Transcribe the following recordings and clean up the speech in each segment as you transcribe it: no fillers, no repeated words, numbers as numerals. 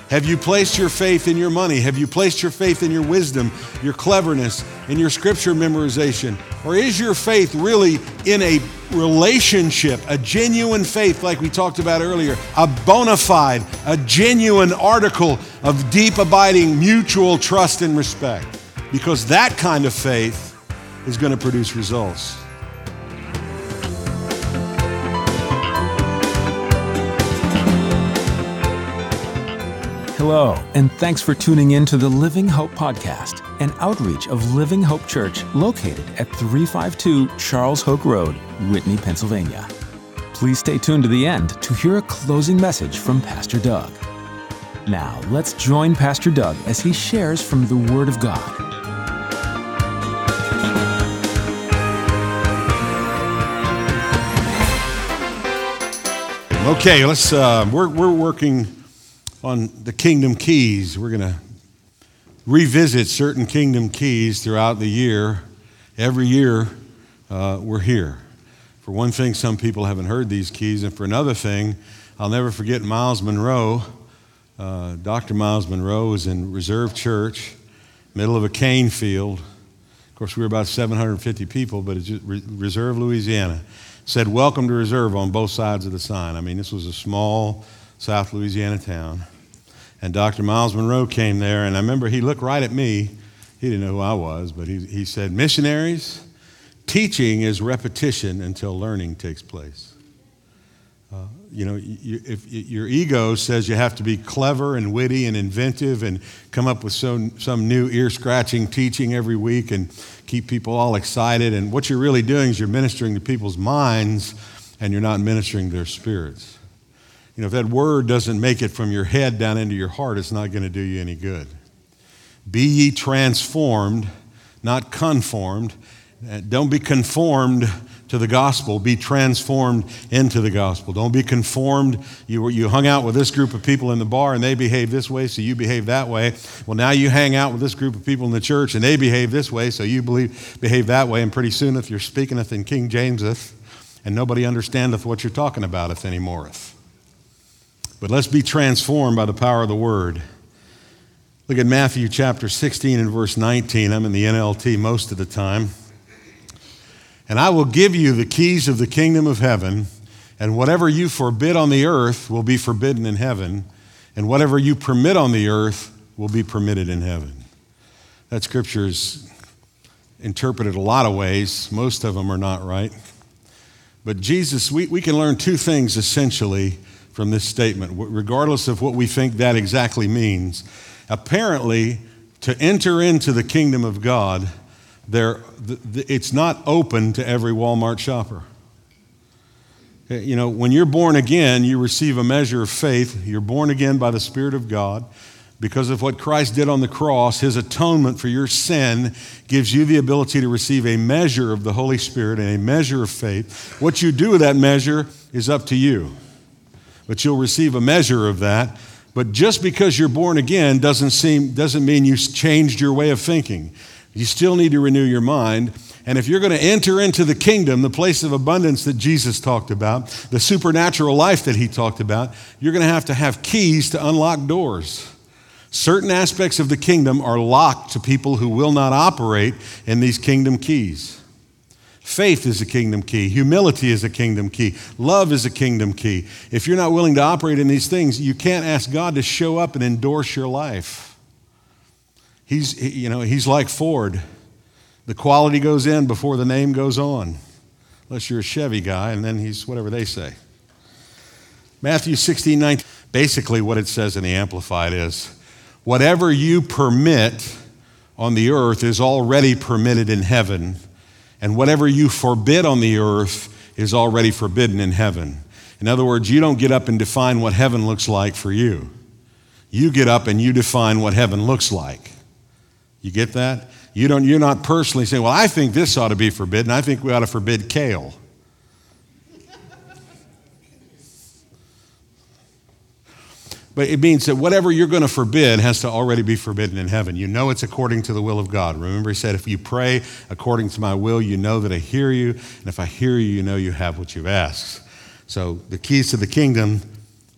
Have you placed your faith in your money? Have you placed your faith in your wisdom, your cleverness, in your scripture memorization? Or is your faith really in a relationship, a genuine faith like we talked about earlier, a bona fide, a genuine article of deep, abiding, mutual trust and respect? Because that kind of faith is going to produce results. Hello, and thanks for tuning in to the Living Hope Podcast, an outreach of Living Hope Church located at 352 Charles Hoke Road, Whitney, Pennsylvania. Please stay tuned to the end to hear a closing message from Pastor Doug. Now, let's join Pastor Doug as he shares from the Word of God. Okay, we're working on the Kingdom Keys. We're going to revisit certain Kingdom Keys throughout the year. Every year, we're here. For one thing, some people haven't heard these keys, and for another thing, I'll never forget Miles Monroe. Dr. Miles Monroe was in Reserve Church, middle of a cane field. Of course, we were about 750 people, but it's just Reserve, Louisiana. Said, "Welcome to Reserve" on both sides of the sign. I mean, this was a small South Louisiana town. And Dr. Miles Monroe came there, and I remember he looked right at me. He didn't know who I was, but he said, "Missionaries, teaching is repetition until learning takes place." If your ego says you have to be clever and witty and inventive and come up with some new ear-scratching teaching every week and keep people all excited, and what you're really doing is you're ministering to people's minds and you're not ministering to their spirits. If that word doesn't make it from your head down into your heart, it's not going to do you any good. Be ye transformed, not conformed. Don't be conformed to the gospel. Be transformed into the gospel. Don't be conformed. You hung out with this group of people in the bar and they behave this way, so you behave that way. Well, now you hang out with this group of people in the church and they behave this way, so you behave that way. And pretty soon, if you're speakingeth in King Jameseth, and nobody understandeth what you're talking abouteth anymoreth. But let's be transformed by the power of the Word. Look at Matthew chapter 16 and verse 19. I'm in the NLT most of the time. "And I will give you the keys of the kingdom of heaven, and whatever you forbid on the earth will be forbidden in heaven, and whatever you permit on the earth will be permitted in heaven." That scripture is interpreted a lot of ways. Most of them are not right. But Jesus, we can learn two things essentially from this statement, regardless of what we think that exactly means. Apparently, to enter into the kingdom of God, it's not open to every Walmart shopper. When you're born again, you receive a measure of faith. You're born again by the Spirit of God. Because of what Christ did on the cross, his atonement for your sin gives you the ability to receive a measure of the Holy Spirit and a measure of faith. What you do with that measure is up to you. But you'll receive a measure of that. But just because you're born again doesn't mean you changed your way of thinking. You still need to renew your mind. And if you're going to enter into the kingdom, the place of abundance that Jesus talked about, the supernatural life that he talked about, you're going to have keys to unlock doors. Certain aspects of the kingdom are locked to people who will not operate in these kingdom keys. Faith is a kingdom key. Humility is a kingdom key. Love is a kingdom key. If you're not willing to operate in these things, you can't ask God to show up and endorse your life. He's like Ford. The quality goes in before the name goes on. Unless you're a Chevy guy, and then he's whatever they say. Matthew 16:19. Basically what it says in the Amplified is, whatever you permit on the earth is already permitted in heaven. And whatever you forbid on the earth is already forbidden in heaven. In other words, you don't get up and define what heaven looks like for you. You get up and you define what heaven looks like. You get that? You're not personally saying, well, I think this ought to be forbidden. I think we ought to forbid kale. But it means that whatever you're going to forbid has to already be forbidden in heaven. You know it's according to the will of God. Remember, he said, if you pray according to my will, you know that I hear you. And if I hear you, you know you have what you've asked. So the keys to the kingdom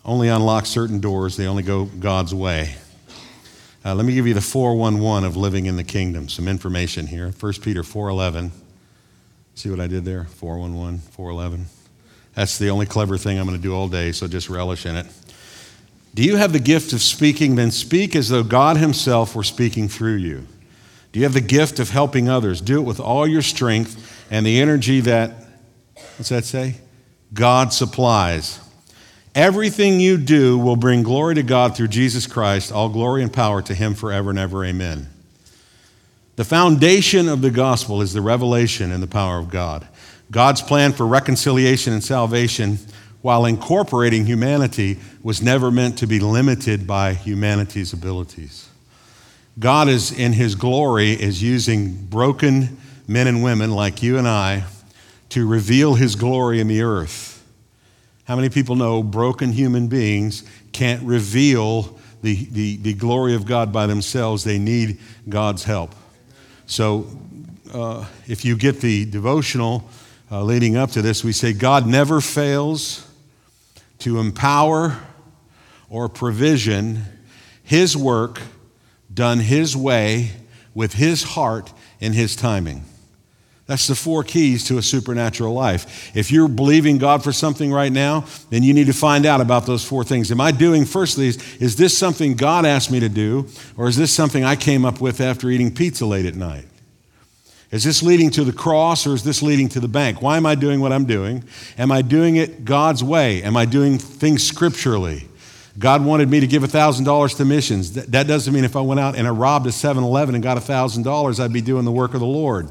only unlock certain doors. They only go God's way. Let me give you the 411 of living in the kingdom. Some information here. 1 Peter 4:11. See what I did there? 411, 411. That's the only clever thing I'm going to do all day, so just relish in it. Do you have the gift of speaking? Then speak as though God himself were speaking through you. Do you have the gift of helping others? Do it with all your strength and the energy that, what's that say? God supplies. Everything you do will bring glory to God through Jesus Christ, all glory and power to him forever and ever. Amen. The foundation of the gospel is the revelation and the power of God. God's plan for reconciliation and salvation, while incorporating humanity, was never meant to be limited by humanity's abilities. God is, in his glory, is using broken men and women like you and I to reveal his glory in the earth. How many people know broken human beings can't reveal the glory of God by themselves? They need God's help. So if you get the devotional leading up to this, we say God never fails to empower or provision his work done his way with his heart in his timing. That's the 4 keys to a supernatural life. If you're believing God for something right now, then you need to find out about those 4 things. Am I doing, firstly, is this something God asked me to do, or is this something I came up with after eating pizza late at night? Is this leading to the cross, or is this leading to the bank? Why am I doing what I'm doing? Am I doing it God's way? Am I doing things scripturally? God wanted me to give $1,000 to missions. That doesn't mean if I went out and I robbed a 7-Eleven and got $1,000, I'd be doing the work of the Lord.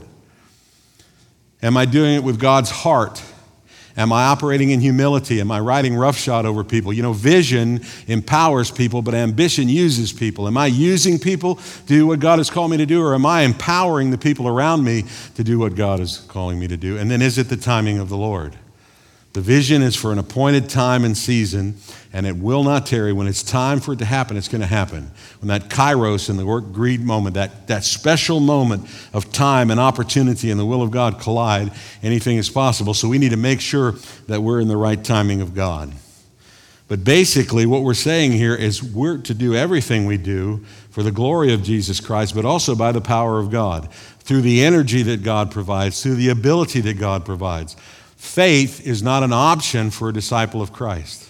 Am I doing it with God's heart? Am I operating in humility? Am I riding roughshod over people? You know, vision empowers people, but ambition uses people. Am I using people to do what God has called me to do, or am I empowering the people around me to do what God is calling me to do? And then is it the timing of the Lord? The vision is for an appointed time and season, and it will not tarry. When it's time for it to happen, it's going to happen. When that kairos in the word Greek moment, that special moment of time and opportunity and the will of God collide, anything is possible. So we need to make sure that we're in the right timing of God. But basically what we're saying here is we're to do everything we do for the glory of Jesus Christ, but also by the power of God, through the energy that God provides, through the ability that God provides. Faith is not an option for a disciple of Christ.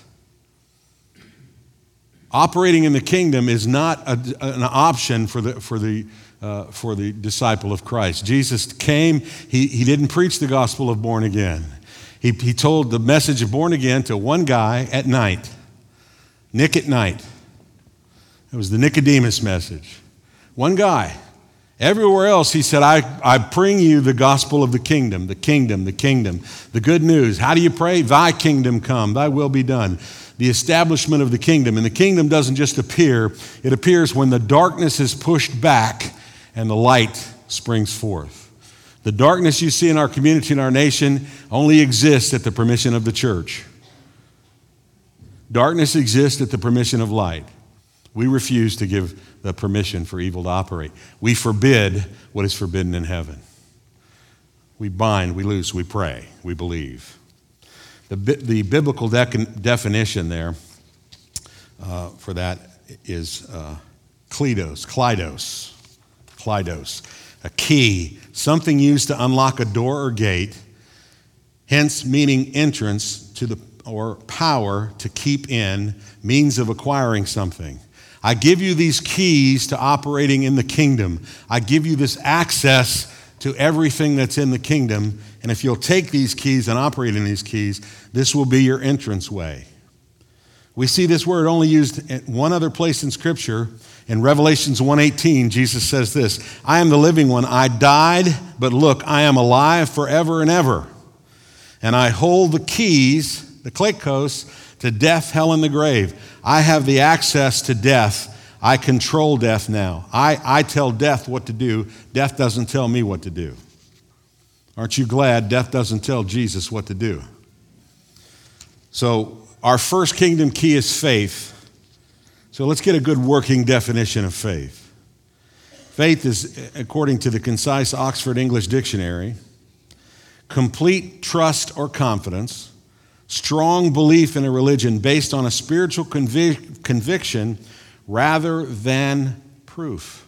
Operating in the kingdom is not an option for the disciple of Christ. Jesus came, he didn't preach the gospel of born again. He told the message of born again to one guy at night, Nick at night. It was the Nicodemus message. One guy. Everywhere else, he said, I bring you the gospel of the kingdom, the kingdom, the kingdom, the good news. How do you pray? Thy kingdom come, thy will be done. The establishment of the kingdom. And the kingdom doesn't just appear, it appears when the darkness is pushed back and the light springs forth. The darkness you see in our community and our nation only exists at the permission of the church. Darkness exists at the permission of light. We refuse to give the permission for evil to operate. We forbid what is forbidden in heaven. We bind, we loose, we pray, we believe. The biblical definition there for that is kleidos, a key, something used to unlock a door or gate, hence meaning entrance to or power to keep in, means of acquiring something. I give you these keys to operating in the kingdom. I give you this access to everything that's in the kingdom. And if you'll take these keys and operate in these keys, this will be your entrance way. We see this word only used at one other place in Scripture. In Revelations 1:18, Jesus says this, I am the living one. I died, but look, I am alive forever and ever. And I hold the keys, the kleikos, to death, hell, and the grave. I have the access to death. I control death now. I tell death what to do. Death doesn't tell me what to do. Aren't you glad death doesn't tell Jesus what to do? So our first kingdom key is faith. So let's get a good working definition of faith. Faith is, according to the concise Oxford English Dictionary, complete trust or confidence, Strong belief in a religion based on a spiritual conviction rather than proof.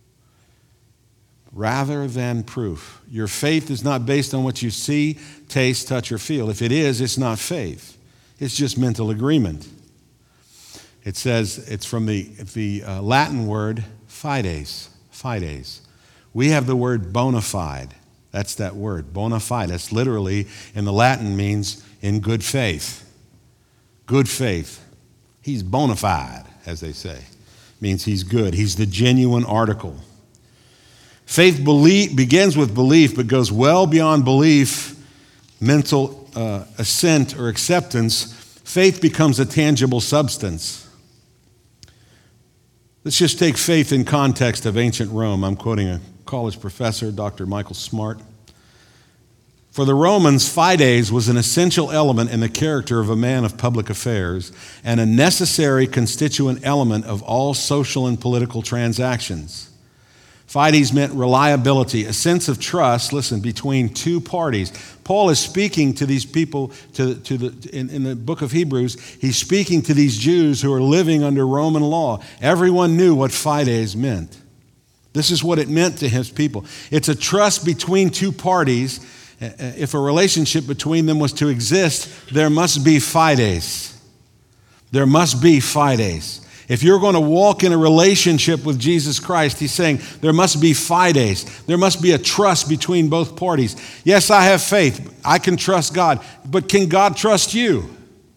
Rather than proof. Your faith is not based on what you see, taste, touch, or feel. If it is, it's not faith. It's just mental agreement. It says, it's from the Latin word fides. Fides. We have the word bona fide. That's that word, bona fide. That's literally, in the Latin, means in good faith. Good faith. He's bona fide, as they say. Means he's good. He's the genuine article. Faith begins with belief, but goes well beyond belief, mental assent or acceptance. Faith becomes a tangible substance. Let's just take faith in context of ancient Rome. I'm quoting a college professor, Dr. Michael Smart. For the Romans, fides was an essential element in the character of a man of public affairs and a necessary constituent element of all social and political transactions. Fides meant reliability, a sense of trust, listen, between two parties. Paul is speaking to these people in the book of Hebrews. He's speaking to these Jews who are living under Roman law. Everyone knew what fides meant. This is what it meant to his people. It's a trust between two parties. If a relationship between them was to exist, there must be fides. There must be fides. If you're going to walk in a relationship with Jesus Christ, he's saying there must be fides. There must be a trust between both parties. Yes, I have faith. I can trust God. But can God trust you?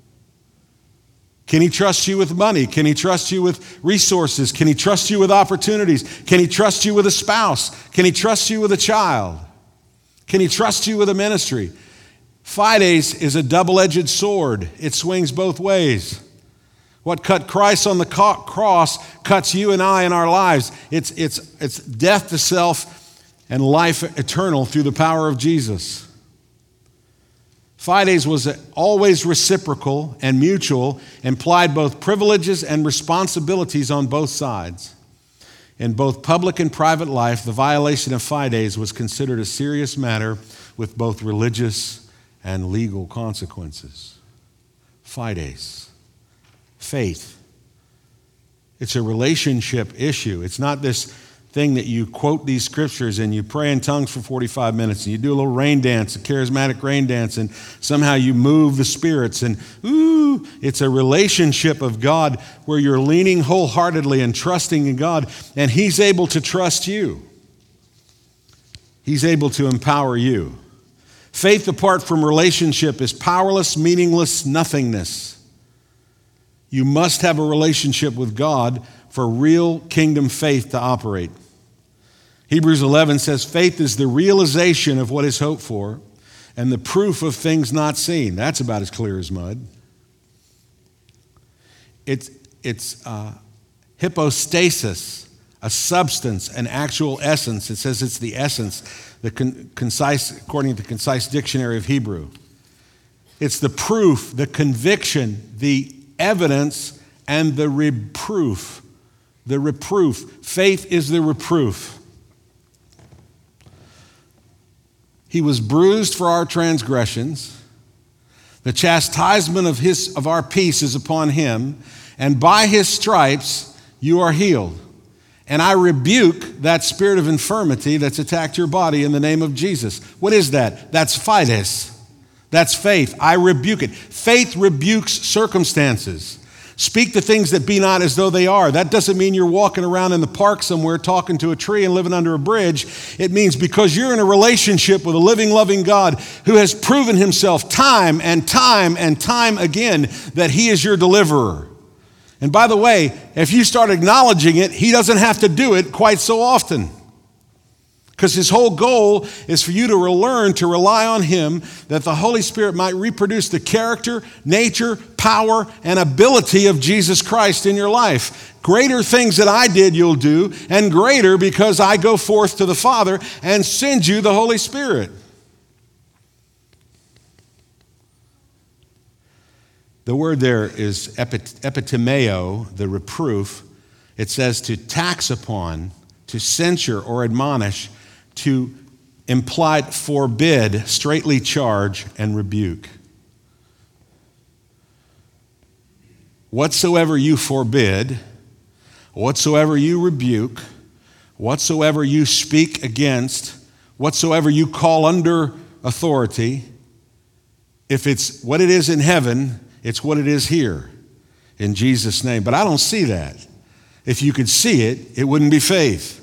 Can he trust you with money? Can he trust you with resources? Can he trust you with opportunities? Can he trust you with a spouse? Can he trust you with a child? Can he trust you with a ministry? Fides is a double-edged sword. It swings both ways. What cut Christ on the cross cuts you and I in our lives. It's death to self and life eternal through the power of Jesus. Fides was always reciprocal and mutual, implied both privileges and responsibilities on both sides. In both public and private life, the violation of fides was considered a serious matter with both religious and legal consequences. Fides. Faith. It's a relationship issue. It's not this thing that you quote these scriptures and you pray in tongues for 45 minutes and you do a little rain dance, a charismatic rain dance, and somehow you move the spirits and it's a relationship of God where you're leaning wholeheartedly and trusting in God, and he's able to trust you. He's able to empower you. Faith apart from relationship is powerless, meaningless nothingness. You must have a relationship with God for real kingdom faith to operate. Hebrews 11 says, faith is the realization of what is hoped for and the proof of things not seen. That's about as clear as mud. It's hypostasis, a substance, an actual essence. It says it's the essence, concise, according to the Concise Dictionary of Hebrew. It's the proof, the conviction, the evidence, and the reproof. The reproof. Faith is the reproof. He was bruised for our transgressions. The chastisement of our peace is upon him, and by his stripes you are healed. And I rebuke that spirit of infirmity that's attacked your body in the name of Jesus. What is that? That's fides. That's faith. I rebuke it. Faith rebukes circumstances. Speak the things that be not as though they are. That doesn't mean you're walking around in the park somewhere talking to a tree and living under a bridge. It means because you're in a relationship with a living, loving God who has proven himself time and time and time again that he is your deliverer. And by the way, if you start acknowledging it, he doesn't have to do it quite so often. Because his whole goal is for you to learn to rely on him, that the Holy Spirit might reproduce the character, nature, power, and ability of Jesus Christ in your life. Greater things that I did you'll do, and greater because I go forth to the Father and send you the Holy Spirit. The word there is epitimeo, the reproof. It says to tax upon, to censure or admonish, to imply, forbid, straitly charge, and rebuke. whatsoever you forbid, whatsoever you rebuke, whatsoever you speak against, whatsoever you call under authority, if it's what it is in heaven, it's what it is here, in Jesus' name. But I don't see that. If you could see it, it wouldn't be faith.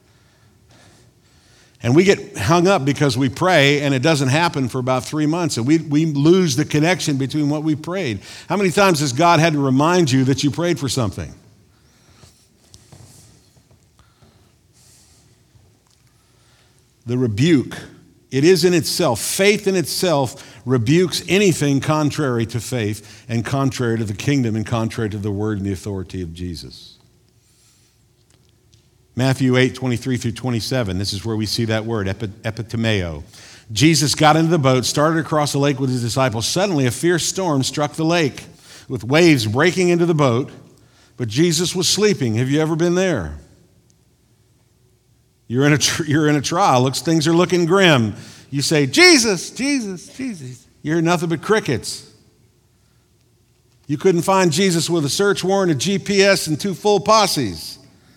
And we get hung up because we pray and it doesn't happen for about 3 months, and we lose the connection between what we prayed. How many times has God had to remind you that you prayed for something? The rebuke, it is in itself, faith in itself rebukes anything contrary to faith and contrary to the kingdom and contrary to the word and the authority of Jesus. Matthew 8:23-27, this is where we see that word, epitimeo. Jesus got into the boat, started across the lake with his disciples. Suddenly a fierce storm struck the lake with waves breaking into the boat, but Jesus was sleeping. Have you ever been there? You're in a trial. Things are looking grim. You say, Jesus, Jesus, Jesus. You hear nothing but crickets. You couldn't find Jesus with a search warrant, a GPS, and 2 full posses.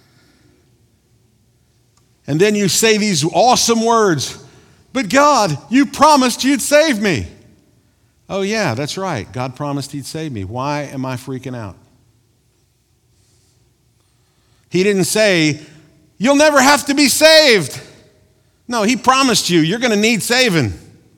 And then you say these awesome words, but God, you promised you'd save me. Oh yeah, that's right. God promised he'd save me. Why am I freaking out? He didn't say, you'll never have to be saved. No, he promised you're going to need saving.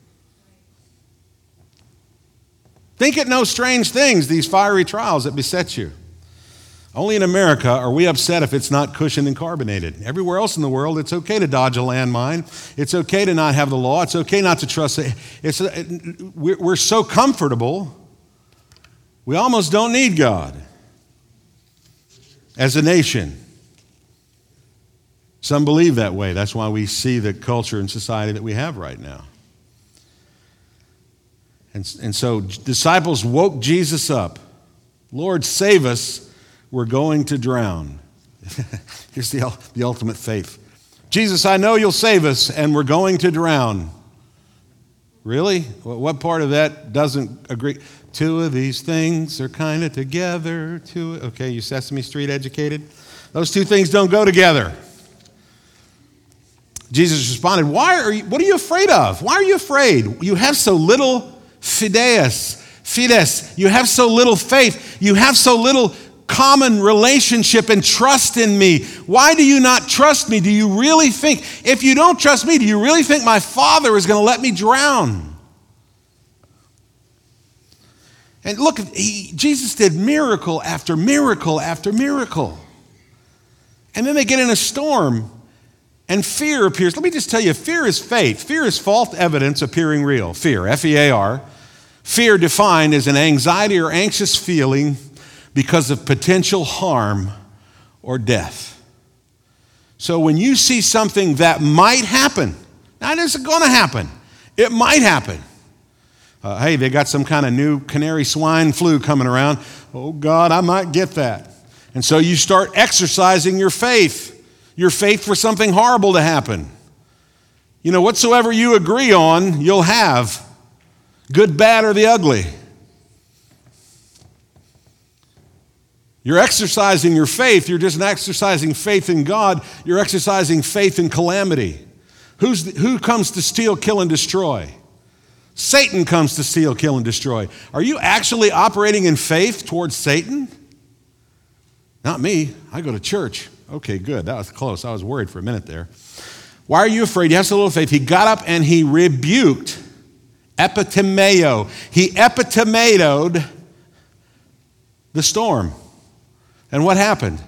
Think it no strange things, these fiery trials that beset you. Only in America are we upset if it's not cushioned and carbonated. Everywhere else in the world, it's okay to dodge a landmine. It's okay to not have the law. It's okay not to trust it. We're so comfortable, we almost don't need God as a nation. Some believe that way. That's why we see the culture and society that we have right now. And so disciples woke Jesus up. Lord, save us. We're going to drown. Here's the ultimate faith. Jesus, I know you'll save us, and we're going to drown. Really? What part of that doesn't agree? 2 of these things are kind of together. Okay, you Sesame Street educated? Those 2 things don't go together. Jesus responded, what are you afraid of? Why are you afraid? You have so little fides. You have so little faith. You have so little common relationship and trust in me. Why do you not trust me? Do you really think, if you don't trust me, do you really think my Father is going to let me drown? And look, Jesus did miracle after miracle after miracle. And then they get in a storm and fear appears. Let me just tell you, fear is faith. Fear is false evidence appearing real. Fear, F-E-A-R. Fear defined as an anxiety or anxious feeling because of potential harm or death. So when you see something that might happen, now it isn't going to happen. It might happen. Hey, they got some kind of new canary swine flu coming around. Oh God, I might get that. And so you start exercising your faith for something horrible to happen. You know, whatsoever you agree on, you'll have. Good, bad, or the ugly. You're exercising your faith. You're just exercising faith in God. You're exercising faith in calamity. Who comes to steal, kill, and destroy? Satan comes to steal, kill, and destroy. Are you actually operating in faith towards Satan? Not me. I go to church. Okay, good. That was close. I was worried for a minute there. Why are you afraid? You have so little faith. He got up and he rebuked. Epitimeo. He epitimeoed the storm. And what happened?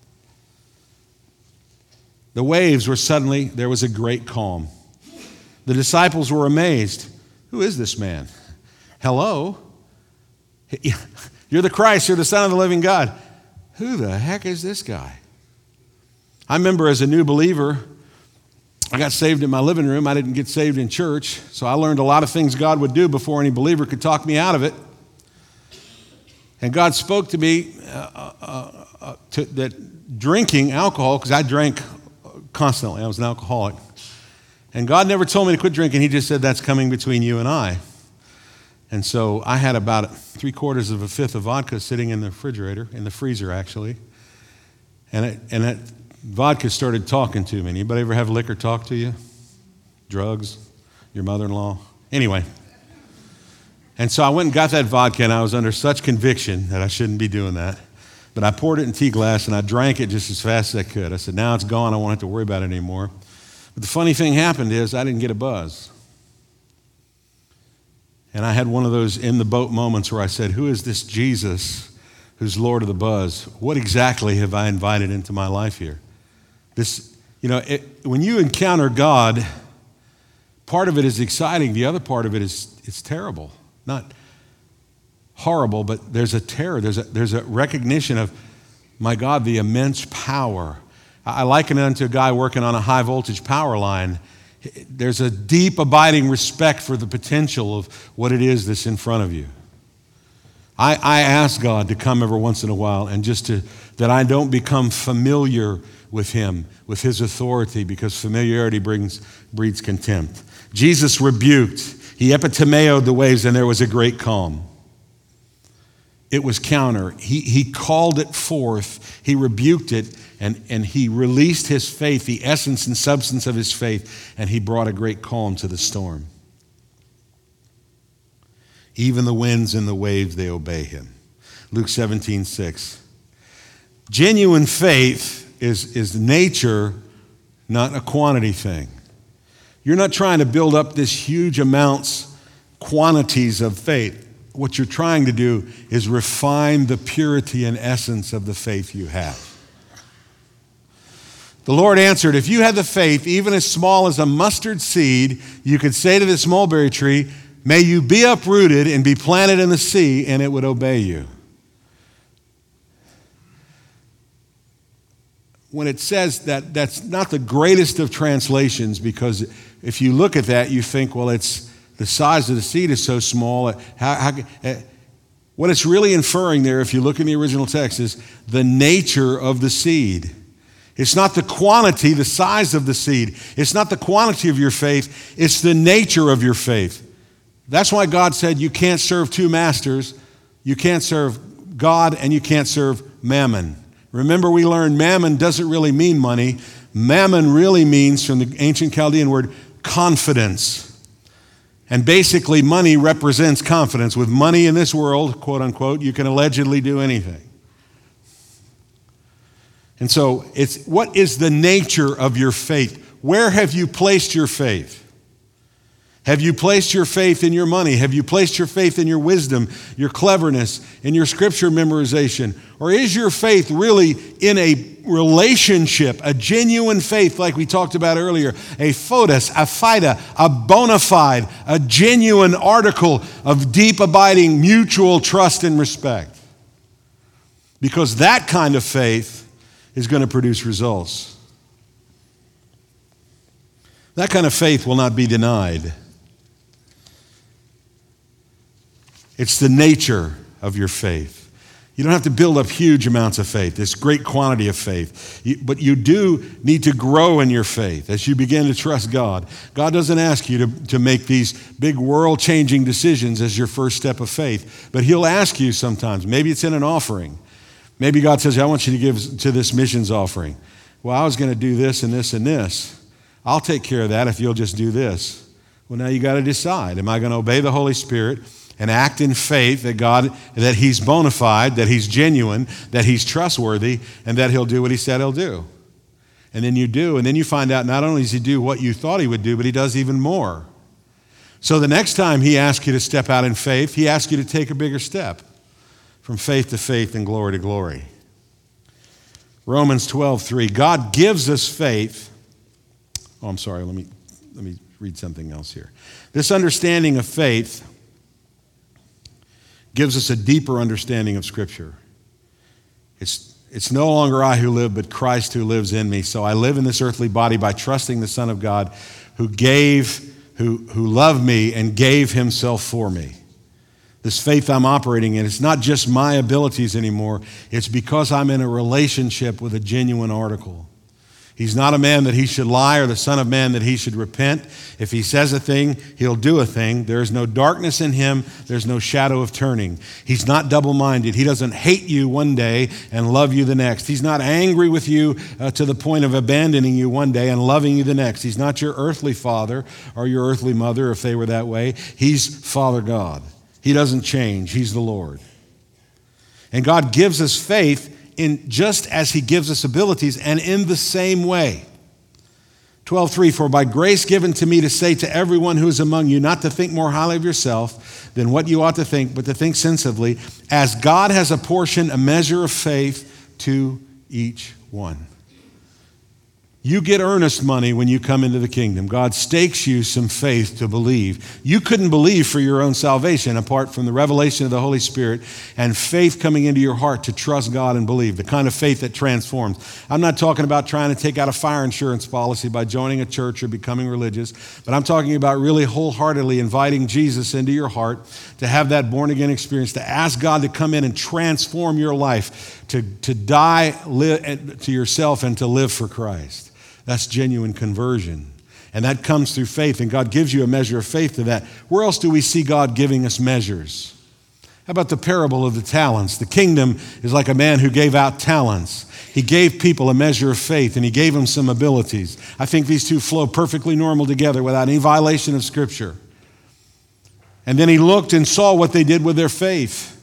The waves were suddenly, there was a great calm. The disciples were amazed. Who is this man? Hello? You're the Christ, you're the Son of the living God. Who the heck is this guy? I remember as a new believer, I got saved in my living room. I didn't get saved in church, so I learned a lot of things God would do before any believer could talk me out of it. And God spoke to me that drinking alcohol, because I drank constantly. I was an alcoholic. And God never told me to quit drinking. He just said, that's coming between you and I. And so I had about 3/4 of a fifth of vodka sitting in the refrigerator, in the freezer actually. And that vodka started talking to me. Anybody ever have liquor talk to you? Drugs? Your mother-in-law? Anyway. And so I went and got that vodka, and I was under such conviction that I shouldn't be doing that. But I poured it in tea glass, and I drank it just as fast as I could. I said, now it's gone. I won't have to worry about it anymore. But the funny thing happened is I didn't get a buzz. And I had one of those in-the-boat moments where I said, who is this Jesus who's Lord of the buzz? What exactly have I invited into my life here? When you encounter God, part of it is exciting. The other part of it is it's terrible. Not horrible, but there's a terror. There's a recognition of, my God, the immense power. I liken it unto a guy working on a high voltage power line. There's a deep, abiding respect for the potential of what it is that's in front of you. I ask God to come every once in a while and that I don't become familiar with him, with his authority, because familiarity breeds contempt. Jesus rebuked. He epitimeoed the waves, and there was a great calm. It was counter. He called it forth. He rebuked it, and he released his faith, the essence and substance of his faith, and he brought a great calm to the storm. Even the winds and the waves, they obey him. Luke 17:6. Genuine faith is nature, not a quantity thing. You're not trying to build up this huge quantities of faith. What you're trying to do is refine the purity and essence of the faith you have. The Lord answered, if you had the faith, even as small as a mustard seed, you could say to this mulberry tree, may you be uprooted and be planted in the sea, and it would obey you. When it says that, that's not the greatest of translations, because if you look at that, you think, well, it's the size of the seed is so small. What it's really inferring there, if you look in the original text, is the nature of the seed. It's not the quantity, the size of the seed. It's not the quantity of your faith. It's the nature of your faith. That's why God said you can't serve two masters. You can't serve God and you can't serve mammon. Remember, we learned mammon doesn't really mean money. Mammon really means, from the ancient Chaldean word, confidence. And basically, money represents confidence. With money in this world, quote unquote, you can allegedly do anything. And so, what is the nature of your faith? Where have you placed your faith? Have you placed your faith in your money? Have you placed your faith in your wisdom, your cleverness, in your scripture memorization? Or is your faith really in a relationship, a genuine faith like we talked about earlier, a photos, a fida, a bona fide, a genuine article of deep, abiding, mutual trust and respect? Because that kind of faith is going to produce results. That kind of faith will not be denied. It's the nature of your faith. You don't have to build up huge amounts of faith, this great quantity of faith. But you do need to grow in your faith as you begin to trust God. God doesn't ask you to make these big world-changing decisions as your first step of faith. But he'll ask you sometimes. Maybe it's in an offering. Maybe God says, I want you to give to this missions offering. Well, I was going to do this and this and this. I'll take care of that if you'll just do this. Well, now you got to decide. Am I going to obey the Holy Spirit and act in faith that he's bona fide, that he's genuine, that he's trustworthy, and that he'll do what he said he'll do? And then you do, and then you find out not only does he do what you thought he would do, but he does even more. So the next time he asks you to step out in faith, he asks you to take a bigger step from faith to faith and glory to glory. Romans 12:3, God gives us faith. Oh, I'm sorry, let me read something else here. This understanding of faith gives us a deeper understanding of Scripture. It's no longer I who live, but Christ who lives in me. So I live in this earthly body by trusting the Son of God who loved me and gave himself for me. This faith I'm operating in, it's not just my abilities anymore. It's because I'm in a relationship with a genuine article. He's not a man that he should lie, or the son of man that he should repent. If he says a thing, he'll do a thing. There is no darkness in him. There's no shadow of turning. He's not double-minded. He doesn't hate you one day and love you the next. He's not angry with you to the point of abandoning you one day and loving you the next. He's not your earthly father or your earthly mother, if they were that way. He's Father God. He doesn't change. He's the Lord. And God gives us faith in just as he gives us abilities, and in the same way. 12:3, for by grace given to me to say to everyone who is among you, not to think more highly of yourself than what you ought to think, but to think sensibly, as God has apportioned a measure of faith to each one. You get earnest money when you come into the kingdom. God stakes you some faith to believe. You couldn't believe for your own salvation apart from the revelation of the Holy Spirit and faith coming into your heart to trust God and believe, the kind of faith that transforms. I'm not talking about trying to take out a fire insurance policy by joining a church or becoming religious, but I'm talking about really wholeheartedly inviting Jesus into your heart to have that born-again experience, to ask God to come in and transform your life, to die to yourself and to live for Christ. That's genuine conversion. And that comes through faith, and God gives you a measure of faith to that. Where else do we see God giving us measures? How about the parable of the talents? The kingdom is like a man who gave out talents. He gave people a measure of faith, and he gave them some abilities. I think these two flow perfectly normal together without any violation of Scripture. And then he looked and saw what they did with their faith.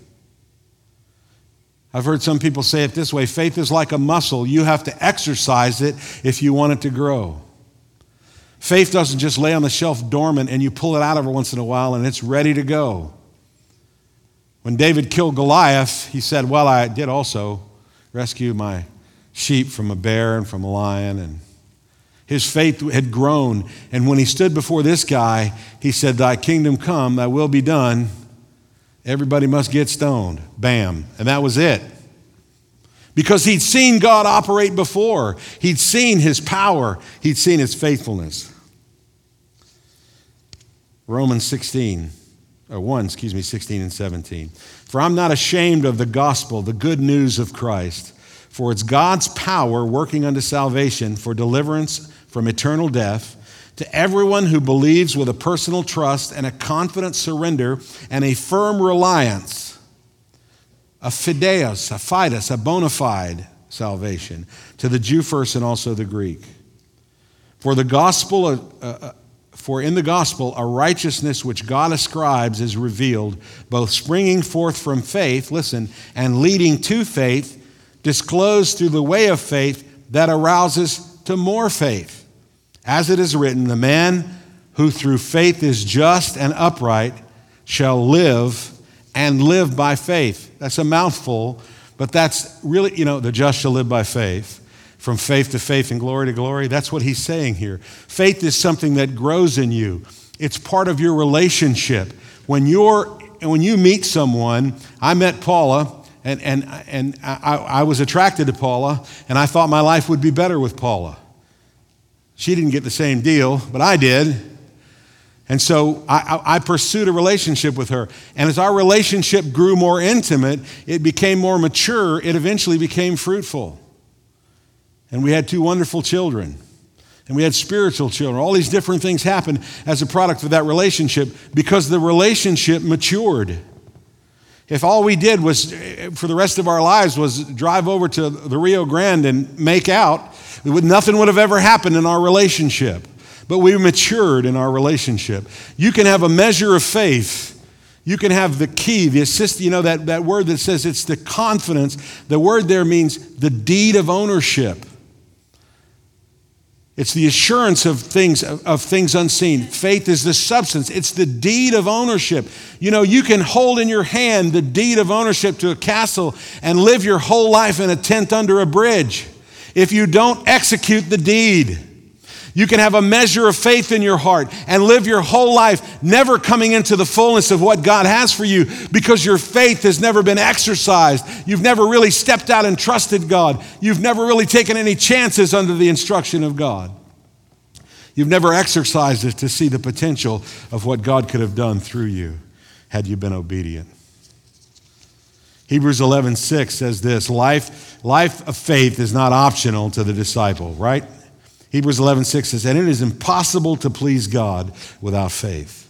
I've heard some people say it this way: faith is like a muscle. You have to exercise it if you want it to grow. Faith doesn't just lay on the shelf dormant and you pull it out every once in a while and it's ready to go. When David killed Goliath, he said, well, I did also rescue my sheep from a bear and from a lion. And his faith had grown. And when he stood before this guy, he said, thy kingdom come, thy will be done. Everybody must get stoned. Bam. And that was it. Because he'd seen God operate before. He'd seen his power. He'd seen his faithfulness. Romans 16 and 17. For I'm not ashamed of the gospel, the good news of Christ. For it's God's power working unto salvation for deliverance from eternal death to everyone who believes with a personal trust and a confident surrender and a firm reliance, a fideos, a fidus, a bona fide salvation, to the Jew first and also the Greek. For in the gospel, a righteousness which God ascribes is revealed, both springing forth from faith, listen, and leading to faith, disclosed through the way of faith that arouses to more faith. As it is written, the man who through faith is just and upright shall live and live by faith. That's a mouthful, but that's really, the just shall live by faith. From faith to faith and glory to glory. That's what he's saying here. Faith is something that grows in you. It's part of your relationship. When you meet someone, I met Paula, and I was attracted to Paula, and I thought my life would be better with Paula. She didn't get the same deal, but I did. And so I pursued a relationship with her. And as our relationship grew more intimate, it became more mature, it eventually became fruitful. And we had 2 wonderful children. And we had spiritual children. All these different things happened as a product of that relationship because the relationship matured. If all we did was, for the rest of our lives, was drive over to the Rio Grande and make out, nothing would have ever happened in our relationship. But we matured in our relationship. You can have a measure of faith. You can have the key, the assist, that word that says it's the confidence. The word there means the deed of ownership. It's the assurance of things unseen. Faith is the substance. It's the deed of ownership. You can hold in your hand the deed of ownership to a castle and live your whole life in a tent under a bridge. If you don't execute the deed, you can have a measure of faith in your heart and live your whole life never coming into the fullness of what God has for you because your faith has never been exercised. You've never really stepped out and trusted God. You've never really taken any chances under the instruction of God. You've never exercised it to see the potential of what God could have done through you had you been obedient. Hebrews 11:6 says this, life of faith is not optional to the disciple, right? Hebrews 11:6 says, and it is impossible to please God without faith.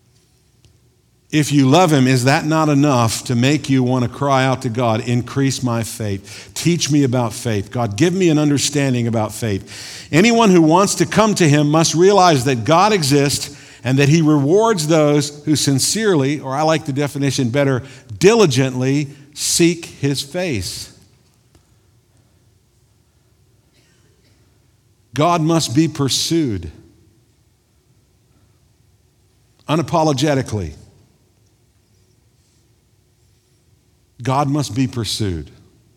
If you love him, is that not enough to make you want to cry out to God, increase my faith, teach me about faith, God, give me an understanding about faith. Anyone who wants to come to him must realize that God exists and that he rewards those who sincerely, or I like the definition better, diligently seek his face. God must be pursued unapologetically. God must be pursued.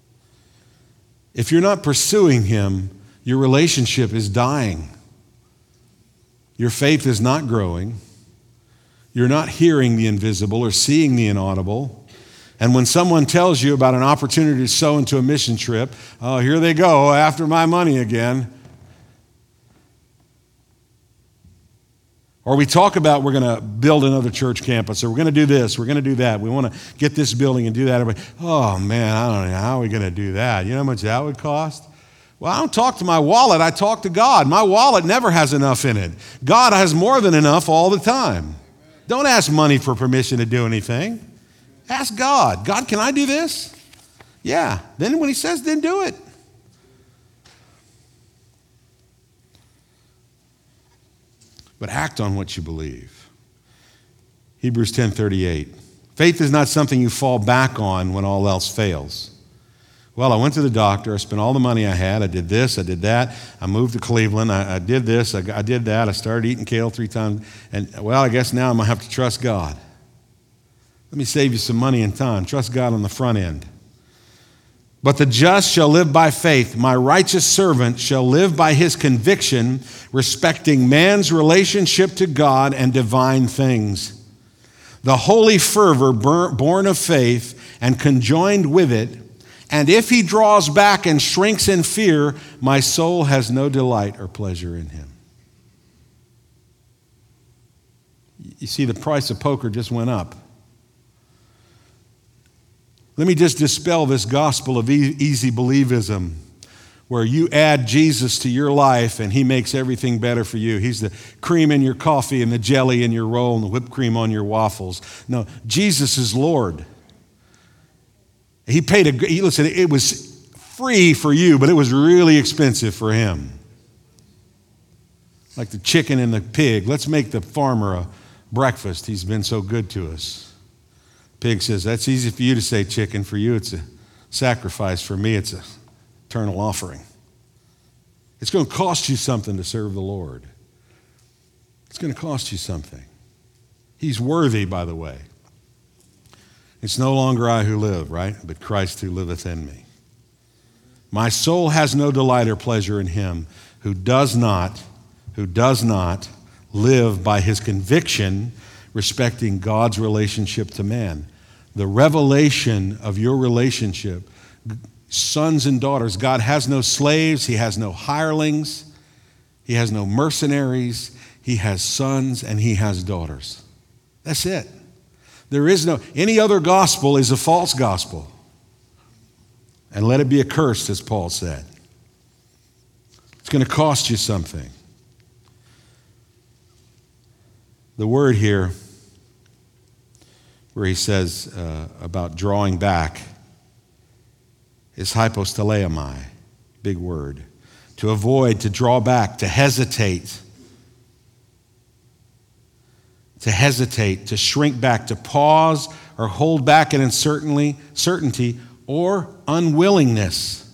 If you're not pursuing him, your relationship is dying. Your faith is not growing. You're not hearing the invisible or seeing the inaudible. And when someone tells you about an opportunity to sow into a mission trip, oh, here they go after my money again. Or we talk about we're going to build another church campus, or we're going to do this, we're going to do that. We want to get this building and do that. Everybody, oh man, I don't know, how are we going to do that? You know how much that would cost? Well, I don't talk to my wallet, I talk to God. My wallet never has enough in it. God has more than enough all the time. Don't ask money for permission to do anything. Ask God. God, can I do this? Yeah. Then when he says, then do it. But act on what you believe. Hebrews 10:38. Faith is not something you fall back on when all else fails. Well, I went to the doctor. I spent all the money I had. I did this. I did that. I moved to Cleveland. I did this. I did that. I started eating kale 3 times. And, well, I guess now I'm going to have to trust God. Let me save you some money and time. Trust God on the front end. But the just shall live by faith. My righteous servant shall live by his conviction, respecting man's relationship to God and divine things. The holy fervor born of faith and conjoined with it, and if he draws back and shrinks in fear, my soul has no delight or pleasure in him. You see, the price of poker just went up. Let me just dispel this gospel of easy believism, where you add Jesus to your life and he makes everything better for you. He's the cream in your coffee and the jelly in your roll and the whipped cream on your waffles. No, Jesus is Lord. He paid listen, it was free for you, but it was really expensive for him. Like the chicken and the pig. Let's make the farmer a breakfast. He's been so good to us. Pig says, that's easy for you to say, chicken. For you, it's a sacrifice. For me, it's an eternal offering. It's going to cost you something to serve the Lord. It's going to cost you something. He's worthy, by the way. It's no longer I who live, right? But Christ who liveth in me. My soul has no delight or pleasure in him who does not live by his conviction respecting God's relationship to man. The revelation of your relationship, sons and daughters. God has no slaves. He has no hirelings. He has no mercenaries. He has sons and he has daughters. That's it. There is any other gospel is a false gospel. And let it be accursed, as Paul said. It's going to cost you something. The word here, where he says about drawing back, is hyposteleomai, big word. To avoid, to draw back, to hesitate. To hesitate, to shrink back, to pause or hold back in certainty or unwillingness.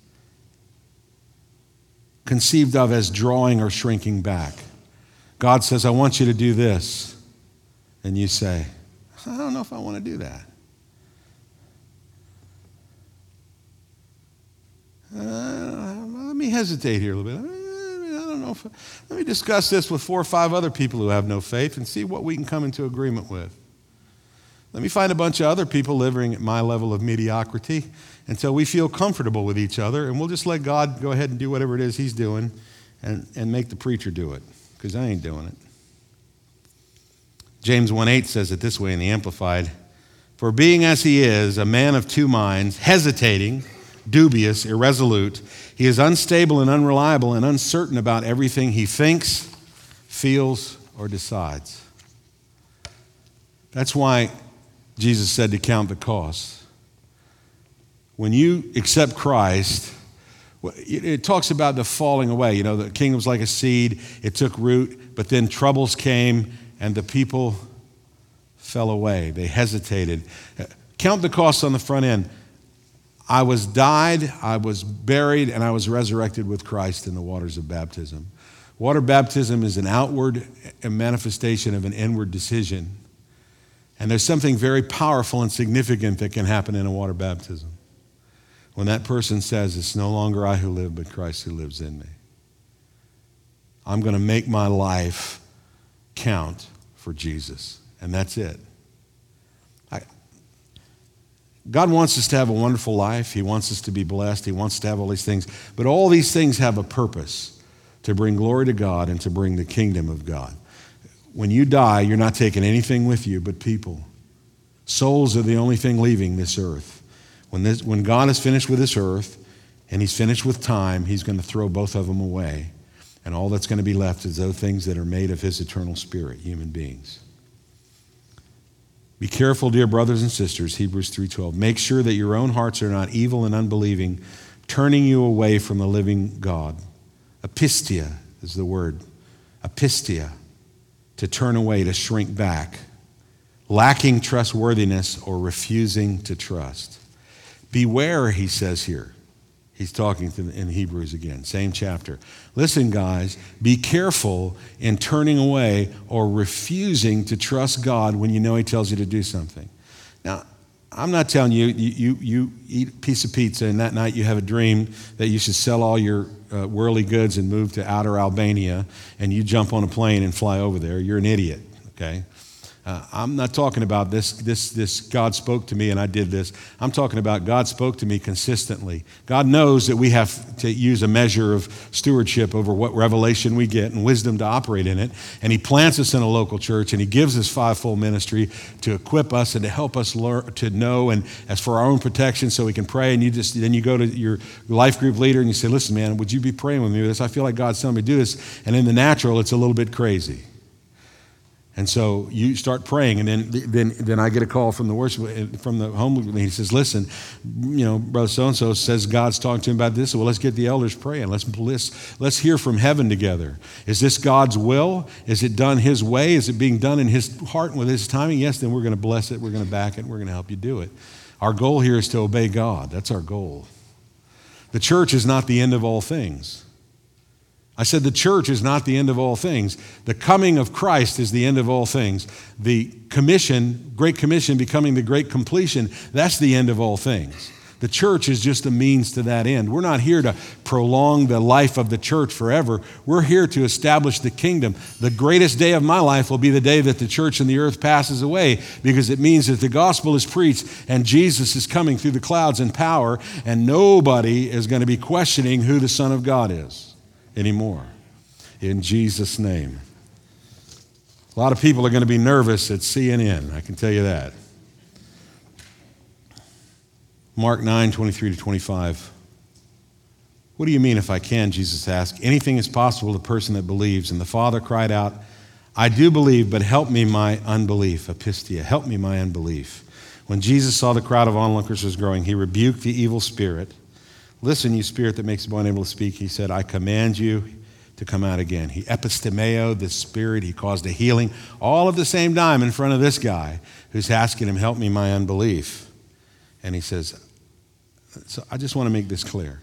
Conceived of as drawing or shrinking back. God says, I want you to do this. And you say, I don't know if I want to do that. Let me hesitate here a little bit. I don't know. Let me discuss this with 4 or 5 other people who have no faith and see what we can come into agreement with. Let me find a bunch of other people living at my level of mediocrity until we feel comfortable with each other, and we'll just let God go ahead and do whatever it is he's doing and make the preacher do it, because I ain't doing it. James 1:8 says it this way in the Amplified. For being as he is, a man of 2 minds, hesitating, dubious, irresolute. He is unstable and unreliable and uncertain about everything he thinks, feels, or decides. That's why Jesus said to count the cost. When you accept Christ, it talks about the falling away. You know, the kingdom's like a seed. It took root, but then troubles came and the people fell away. They hesitated. Count the cost on the front end. I was died, I was buried, and I was resurrected with Christ in the waters of baptism. Water baptism is an outward manifestation of an inward decision. And there's something very powerful and significant that can happen in a water baptism. When that person says, it's no longer I who live, but Christ who lives in me. I'm going to make my life count for Jesus. And that's it. God wants us to have a wonderful life. He wants us to be blessed. He wants us to have all these things. But all these things have a purpose, to bring glory to God and to bring the kingdom of God. When you die, you're not taking anything with you but people. Souls are the only thing leaving this earth. When God is finished with this earth and he's finished with time, he's going to throw both of them away. And all that's going to be left is those things that are made of his eternal spirit, human beings. Be careful, dear brothers and sisters, Hebrews 3:12. Make sure that your own hearts are not evil and unbelieving, turning you away from the living God. Apistia is the word. Apistia, to turn away, to shrink back, lacking trustworthiness or refusing to trust. Beware, he says here. He's talking in Hebrews again, same chapter. Listen, guys, be careful in turning away or refusing to trust God when you know he tells you to do something. Now, I'm not telling you, you eat a piece of pizza and that night you have a dream that you should sell all your worldly goods and move to outer Albania and you jump on a plane and fly over there. You're an idiot, okay? I'm not talking about this God spoke to me and I did this. I'm talking about God spoke to me consistently. God knows that we have to use a measure of stewardship over what revelation we get and wisdom to operate in it. And he plants us in a local church and he gives us fivefold ministry to equip us and to help us learn to know, and as for our own protection so we can pray. And then you go to your life group leader and you say, listen, man, would you be praying with me with this? I feel like God's telling me to do this. And in the natural, it's a little bit crazy. And so you start praying, and then I get a call from the worship, from the home group, and he says, listen, you know, brother so-and-so says God's talking to him about this. Well, let's get the elders praying. Let's hear from heaven together. Is this God's will? Is it done his way? Is it being done in his heart and with his timing? Yes, then we're going to bless it. We're going to back it. And we're going to help you do it. Our goal here is to obey God. That's our goal. The church is not the end of all things. I said the church is not the end of all things. The coming of Christ is the end of all things. The commission, Great Commission becoming the great completion, that's the end of all things. The church is just a means to that end. We're not here to prolong the life of the church forever. We're here to establish the kingdom. The greatest day of my life will be the day that the church and the earth passes away, because it means that the gospel is preached and Jesus is coming through the clouds in power, and nobody is going to be questioning who the Son of God is anymore. In Jesus' name. A lot of people are going to be nervous at CNN, I can tell you that. Mark 9:23-25. What do you mean if I can? Jesus asked. Anything is possible to the person that believes. And the father cried out, I do believe, but help me my unbelief. Apistia, help me my unbelief. When Jesus saw the crowd of onlookers was growing, he rebuked the evil spirit. Listen, you spirit that makes the boy unable to speak. He said, I command you to come out again. He epistemeo, the spirit. He caused a healing all at the same time in front of this guy who's asking him, help me my unbelief. And he says, so I just want to make this clear.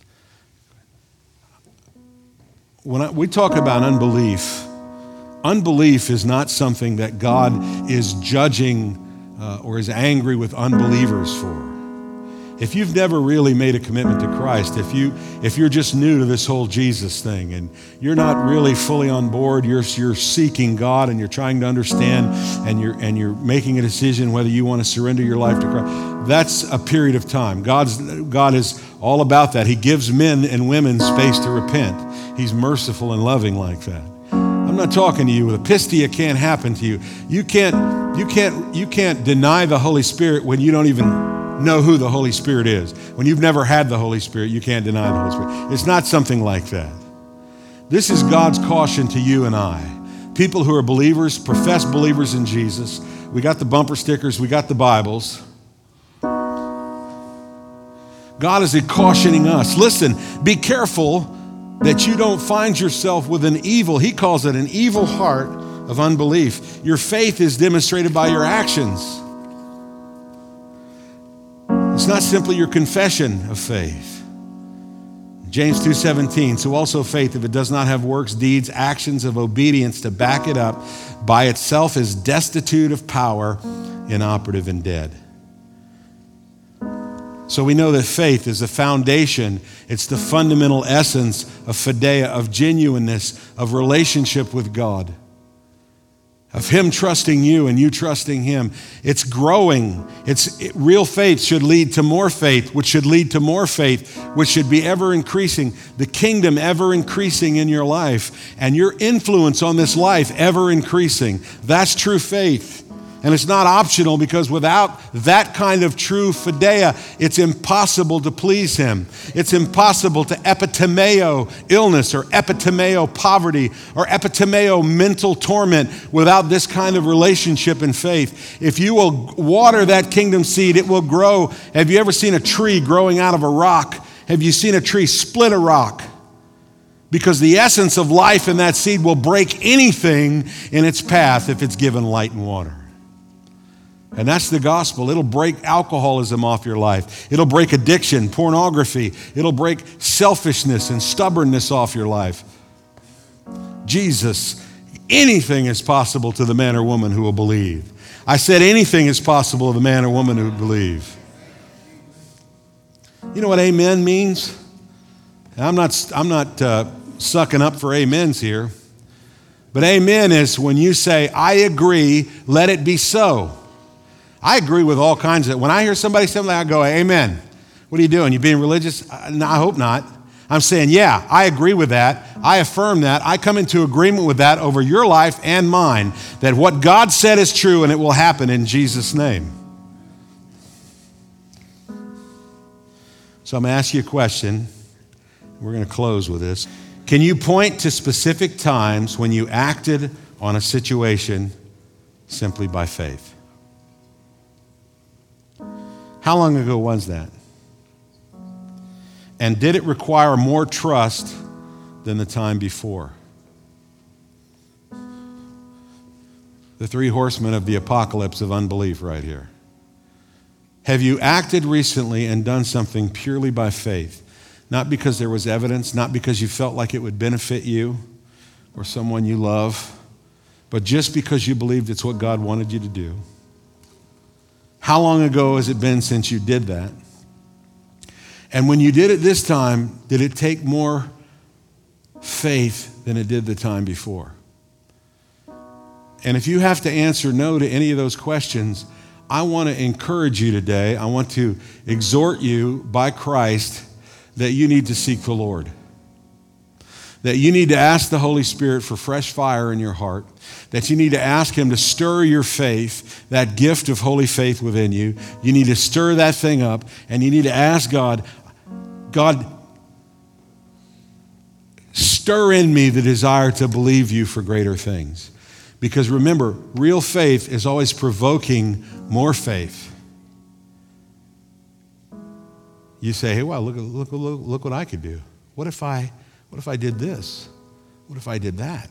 When we talk about unbelief, unbelief is not something that God is judging or is angry with unbelievers for. If you've never really made a commitment to Christ, if you're just new to this whole Jesus thing and you're not really fully on board, you're seeking God and you're trying to understand and you're making a decision whether you want to surrender your life to Christ, that's a period of time. God is all about that. He gives men and women space to repent. He's merciful and loving like that. I'm not talking to you with apistia can't happen to you. You can't deny the Holy Spirit when you don't even know who the Holy Spirit is. When you've never had the Holy Spirit, you can't deny the Holy Spirit. It's not something like that. This is God's caution to you and I. People who are believers, professed believers in Jesus. We got the bumper stickers, we got the Bibles. God is cautioning us. Listen, be careful that you don't find yourself with an evil, he calls it an evil heart of unbelief. Your faith is demonstrated by your actions. It's not simply your confession of faith. James 2:17, so also faith, if it does not have works, deeds, actions of obedience to back it up, by itself is destitute of power, inoperative and dead. So we know that faith is the foundation. It's the fundamental essence of fideia, of genuineness, of relationship with God, of him trusting you and you trusting him. It's growing. Real faith should lead to more faith, which should lead to more faith, which should be ever increasing. The kingdom ever increasing in your life, and your influence on this life ever increasing. That's true faith. And it's not optional, because without that kind of true fideia, it's impossible to please him. It's impossible to epitimeo illness or epitimeo poverty or epitimeo mental torment without this kind of relationship and faith. If you will water that kingdom seed, it will grow. Have you ever seen a tree growing out of a rock? Have you seen a tree split a rock? Because the essence of life in that seed will break anything in its path if it's given light and water. And that's the gospel. It'll break alcoholism off your life. It'll break addiction, pornography. It'll break selfishness and stubbornness off your life. Jesus, anything is possible to the man or woman who will believe. I said anything is possible to the man or woman who will believe. You know what amen means? I'm not sucking up for amens here. But amen is when you say, I agree, let it be so. I agree with all kinds of, when I hear somebody say something, I go, amen. What are you doing? You being religious? No, I hope not. I'm saying, yeah, I agree with that. I affirm that. I come into agreement with that over your life and mine, that what God said is true and it will happen in Jesus' name. So I'm going to ask you a question. We're going to close with this. Can you point to specific times when you acted on a situation simply by faith? How long ago was that? And did it require more trust than the time before? The three horsemen of the apocalypse of unbelief right here. Have you acted recently and done something purely by faith? Not because there was evidence, not because you felt like it would benefit you or someone you love, but just because you believed it's what God wanted you to do. How long ago has it been since you did that? And when you did it this time, did it take more faith than it did the time before? And if you have to answer no to any of those questions, I want to encourage you today. I want to exhort you by Christ that you need to seek the Lord. That you need to ask the Holy Spirit for fresh fire in your heart. That you need to ask him to stir your faith, that gift of holy faith within you. You need to stir that thing up, and you need to ask God, stir in me the desire to believe you for greater things. Because remember, real faith is always provoking more faith. You say, hey, wow, look what I could do. What if I did this? What if I did that?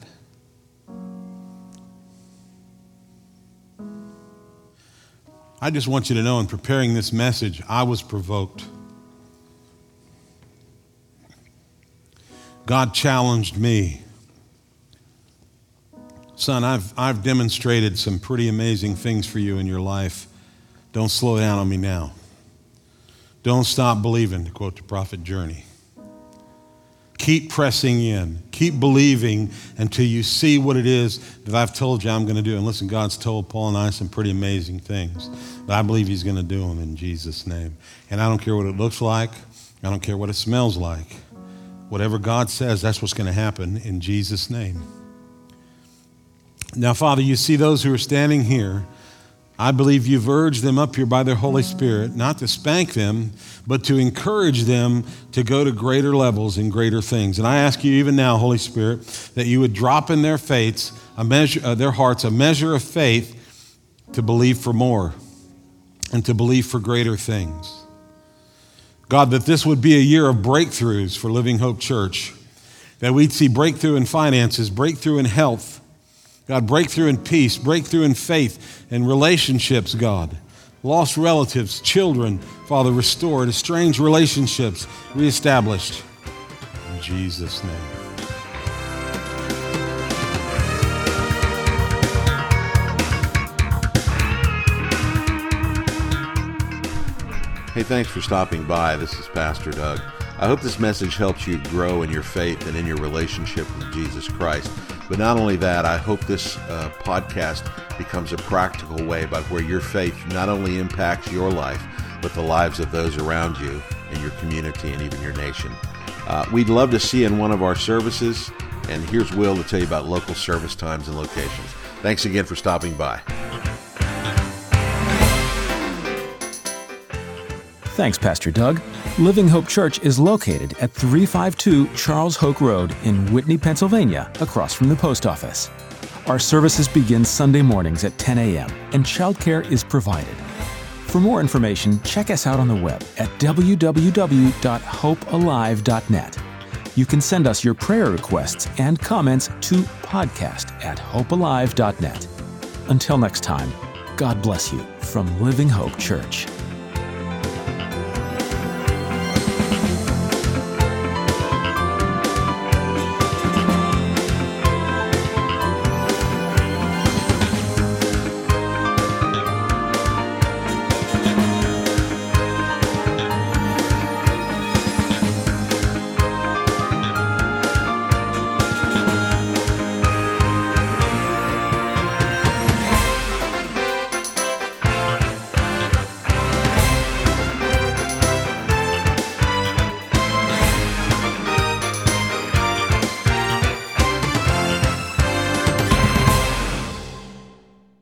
I just want you to know, in preparing this message, I was provoked. God challenged me. Son, I've demonstrated some pretty amazing things for you in your life. Don't slow down on me now. Don't stop believing, to quote the prophet Journey. Keep pressing in. Keep believing until you see what it is that I've told you I'm going to do. And listen, God's told Paul and I some pretty amazing things. But I believe he's going to do them in Jesus' name. And I don't care what it looks like. I don't care what it smells like. Whatever God says, that's what's going to happen in Jesus' name. Now, Father, you see those who are standing here I believe you've urged them up here by their Holy Spirit, not to spank them, but to encourage them to go to greater levels and greater things. And I ask you even now, Holy Spirit, that you would drop in their faiths, their hearts, a measure of faith to believe for more and to believe for greater things. God, that this would be a year of breakthroughs for Living Hope Church, that we'd see breakthrough in finances, breakthrough in health, God, breakthrough in peace, breakthrough in faith and relationships, God. Lost relatives, children, Father, restored, estranged relationships reestablished. In Jesus' name. Hey, thanks for stopping by. This is Pastor Doug. I hope this message helps you grow in your faith and in your relationship with Jesus Christ. But not only that, I hope this podcast becomes a practical way by where your faith not only impacts your life, but the lives of those around you in your community and even your nation. We'd love to see you in one of our services, and here's Will to tell you about local service times and locations. Thanks again for stopping by. Thanks, Pastor Doug. Living Hope Church is located at 352 Charles Hoke Road in Whitney, Pennsylvania, across from the post office. Our services begin Sunday mornings at 10 a.m., and childcare is provided. For more information, check us out on the web at www.hopealive.net. You can send us your prayer requests and comments to podcast@hopealive.net. Until next time, God bless you from Living Hope Church.